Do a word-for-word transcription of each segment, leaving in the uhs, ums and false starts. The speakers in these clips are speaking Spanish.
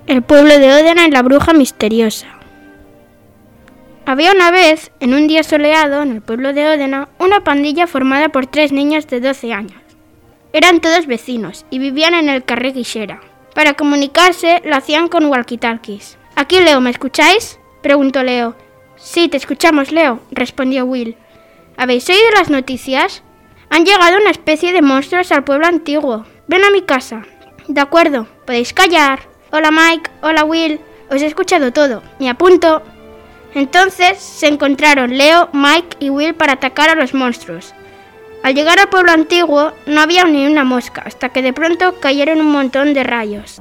El pueblo de Ódena y la bruja misteriosa. Había una vez, en un día soleado, en el pueblo de Ódena, una pandilla formada por tres niños de doce años. Eran todos vecinos y vivían en el carrer Guixera. Para comunicarse, lo hacían con walkie-talkies. «Aquí, Leo, ¿me escucháis?», preguntó Leo. «Sí, te escuchamos, Leo», respondió Will. «¿Habéis oído las noticias? Han llegado una especie de monstruos al pueblo antiguo. Ven a mi casa». «De acuerdo, podéis callar». «Hola Mike, hola Will, os he escuchado todo, me apunto». Entonces se encontraron Leo, Mike y Will para atacar a los monstruos. Al llegar al pueblo antiguo no había ni una mosca, hasta que de pronto cayeron un montón de rayos.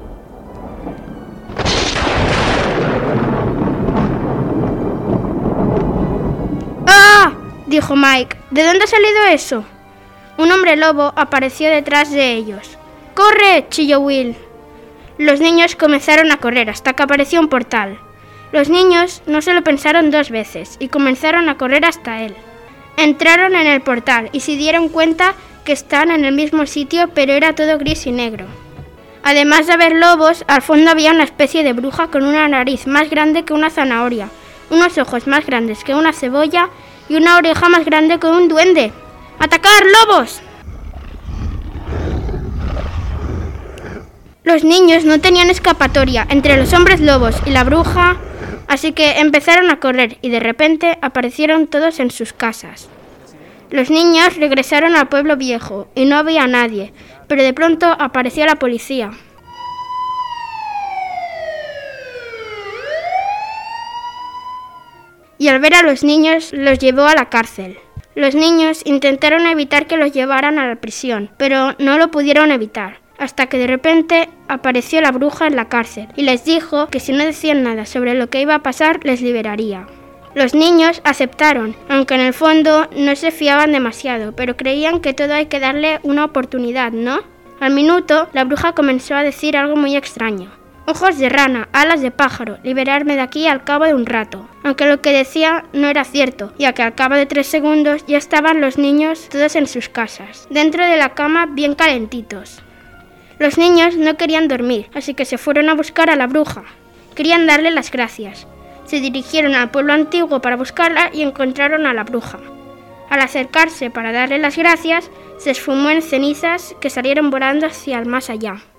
¡Ah!, dijo Mike. ¿De dónde ha salido eso? Un hombre lobo apareció detrás de ellos. ¡Corre!, chilló Will. Los niños comenzaron a correr hasta que apareció un portal. Los niños no se lo pensaron dos veces y comenzaron a correr hasta él. Entraron en el portal y se dieron cuenta que estaban en el mismo sitio, pero era todo gris y negro. Además de haber lobos, al fondo había una especie de bruja con una nariz más grande que una zanahoria, unos ojos más grandes que una cebolla y una oreja más grande que un duende. ¡Atacar, lobos! Los niños no tenían escapatoria entre los hombres lobos y la bruja, así que empezaron a correr y de repente aparecieron todos en sus casas. Los niños regresaron al pueblo viejo y no había nadie, pero de pronto apareció la policía. Y al ver a los niños los llevó a la cárcel. Los niños intentaron evitar que los llevaran a la prisión, pero no lo pudieron evitar. Hasta que de repente apareció la bruja en la cárcel y les dijo que si no decían nada sobre lo que iba a pasar, les liberaría. Los niños aceptaron, aunque en el fondo no se fiaban demasiado, pero creían que todo hay que darle una oportunidad, ¿no? Al minuto, la bruja comenzó a decir algo muy extraño. «Ojos de rana, alas de pájaro, liberarme de aquí al cabo de un rato». Aunque lo que decía no era cierto, ya que al cabo de tres segundos ya estaban los niños todos en sus casas, dentro de la cama bien calentitos. Los niños no querían dormir, así que se fueron a buscar a la bruja. Querían darle las gracias. Se dirigieron al pueblo antiguo para buscarla y encontraron a la bruja. Al acercarse para darle las gracias, se esfumó en cenizas que salieron volando hacia el más allá.